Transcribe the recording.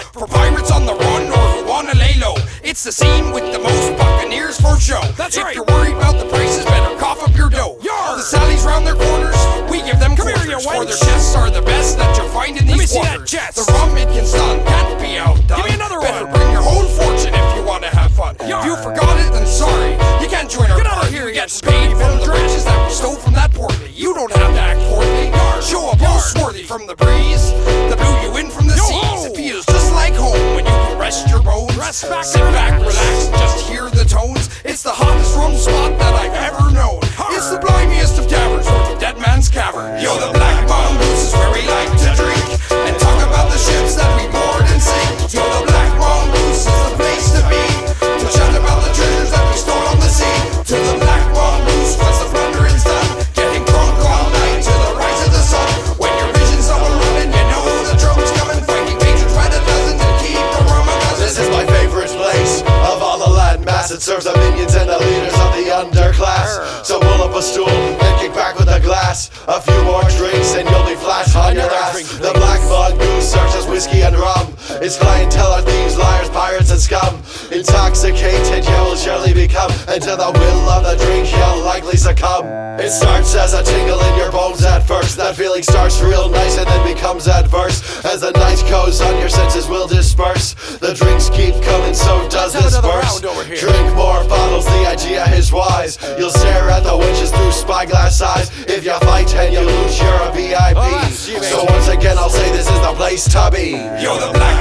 What? For pirates on the run or who wanna lay low, it's the scene with the most buccaneers for show. That's if right. you're worried about the prices, better cough up your dough. Yar! The Sallies round their corners, we give them Come here, you quarters, for their wench. chests are the best that you'll find in Let me these see that waters. chest. The rum it can stun, can't be outdone. Give me another Better one. bring your whole fortune if you wanna have fun. Yar! If you forgot it, then sorry, you can't join our Get out of party. here, We you get paid from the scurvy riches that we stole from that portly. You don't have to act poorly. Show up all swarthy from the breeze that blew you in from the seas. It feels just like home when you can rest your bones. Rest back, Sit back, relax, and just hear the tones. It's the hottest rum spot that I've ever known. It's the blimiest of taverns, north of Dead Man's Cavern. Yo, the Black Mongoose is where we like to drink and talk about the ships that we board and sink. Yo, the Black Mongoose is the place to be to chat about the treasures that we stole on the sea. To the Black Mongoose, once the plundering's done, getting drunk all night till the rise of the sun. When your vision's all running, you know the drum's coming, fighting patrons by the dozens and keep the rum a dozen. This is my favorite place of all the land mass. It serves the minions and the leaders of the underclass. So pull up a stool and kick back with a glass. A few more drinks and you'll be flash on your ass. The Black Mongoose serves us whiskey and rum. Its clientele are thieves, liars, pirates and scum. Intoxicated you will surely become, and to the will of the drink you'll likely succumb. It starts as a tingle in your bones at first. That feeling starts real nice and then becomes adverse. As the night goes on, your senses will disperse. The drinks keep coming, so does Let's this have another verse. round over here. Drink more bottles, the idea is wise. You'll stare at the witches through spyglass eyes. If you fight and you lose, you're a VIP. Oh, that's you, So once again I'll say this is the place to be. Yo, the Black